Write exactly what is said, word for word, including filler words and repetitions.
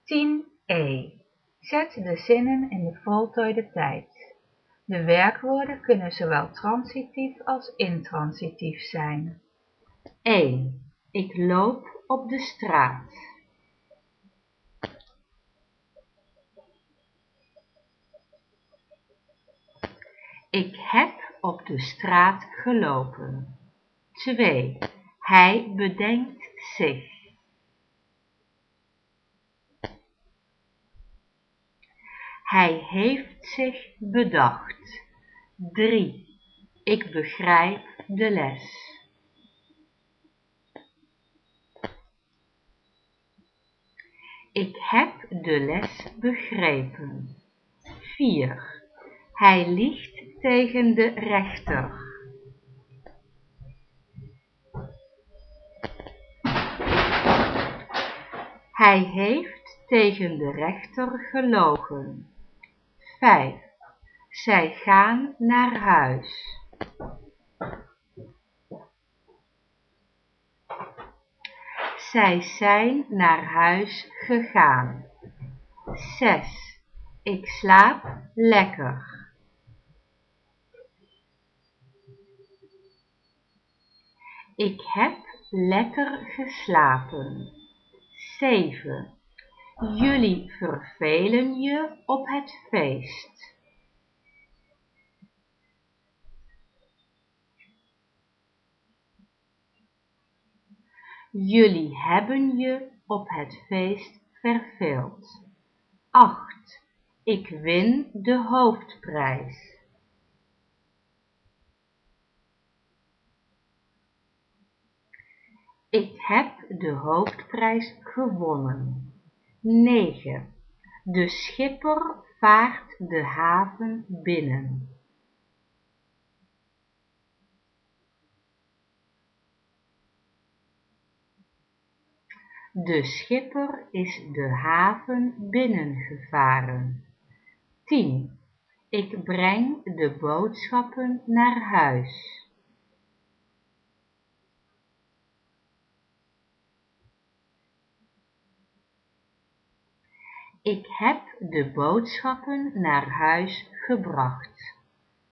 tien e. Zet de zinnen in de voltooide tijd. De werkwoorden kunnen zowel transitief als intransitief zijn. één. Ik loop op de straat. Ik heb op de straat gelopen. twee. Hij bedenkt zich. Hij heeft zich bedacht. drie. Ik begrijp de les. Ik heb de les begrepen. vier. Hij liegt tegen de rechter. Hij heeft tegen de rechter gelogen. vijf. Zij gaan naar huis. Zij zijn naar huis gegaan. zes. Ik slaap lekker. Ik heb lekker geslapen. zeven. Jullie vervelen je op het feest. Jullie hebben je op het feest verveeld. acht. Ik win de hoofdprijs. Ik heb de hoofdprijs gewonnen. negen. De schipper vaart de haven binnen. De schipper is de haven binnengevaren. tien. Ik breng de boodschappen naar huis. Ik heb de boodschappen naar huis gebracht.